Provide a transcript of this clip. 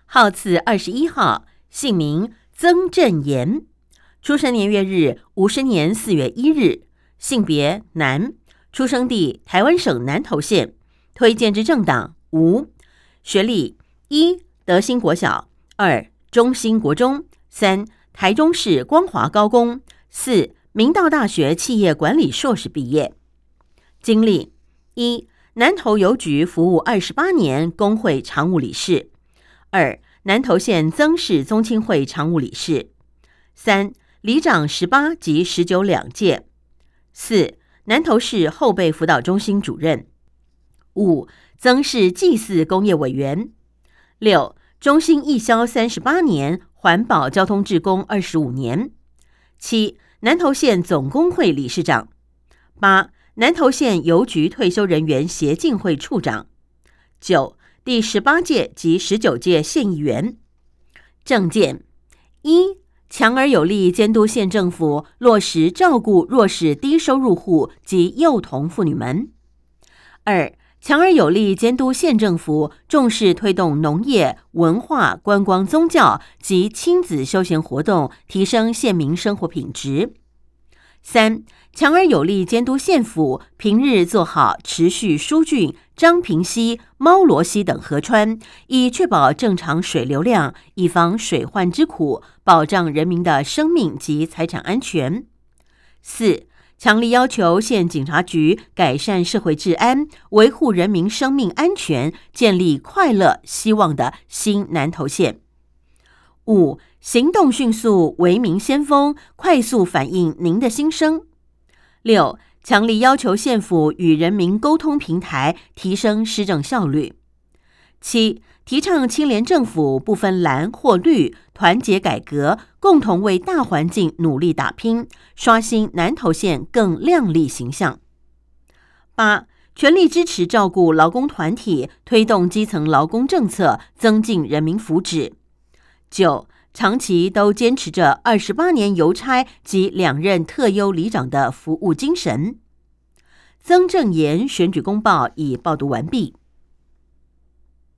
号次21号，姓名曾振言，出生年月日50年4月1日，性别男，出生地台湾省南投县，推荐之政党无，学历1德兴国小，2中兴国中，3台中市光华高工，4明道大学企业管理硕士毕业。经历1南投邮局服务28年，工会常务理事；2南投县曾氏宗亲会常务理事；3里长18及19两届；4南投市后备辅导中心主任；5曾氏祭祀工业委员；6中兴义消38年，环保交通志工25年；7南投县总工会理事长；8南投县邮局退休人员协进会处长；9第18届及19届县议员。政见1强而有力监督县政府落实照顾弱势低收入户及幼童妇女们。2强而有力监督县政府重视推动农业、文化、观光、宗教及亲子休闲活动，提升县民生活品质。3强而有力监督县府平日做好持续疏浚彰平溪、猫罗溪等河川，以确保正常水流量，以防水患之苦，保障人民的生命及财产安全。4强力要求县警察局改善社会治安，维护人民生命安全，建立快乐希望的新南投县。5行动迅速，为民先锋，快速反映您的心声。6强力要求县府与人民沟通平台，提升施政效率。7提倡清廉政府，不分蓝或绿，团结改革，共同为大环境努力打拼，刷新南投县更亮丽形象。8全力支持照顾劳工团体，推动基层劳工政策，增进人民福祉。9长期都坚持着28年邮差及2任特优里长的服务精神。曾正言选举公报已报读完毕。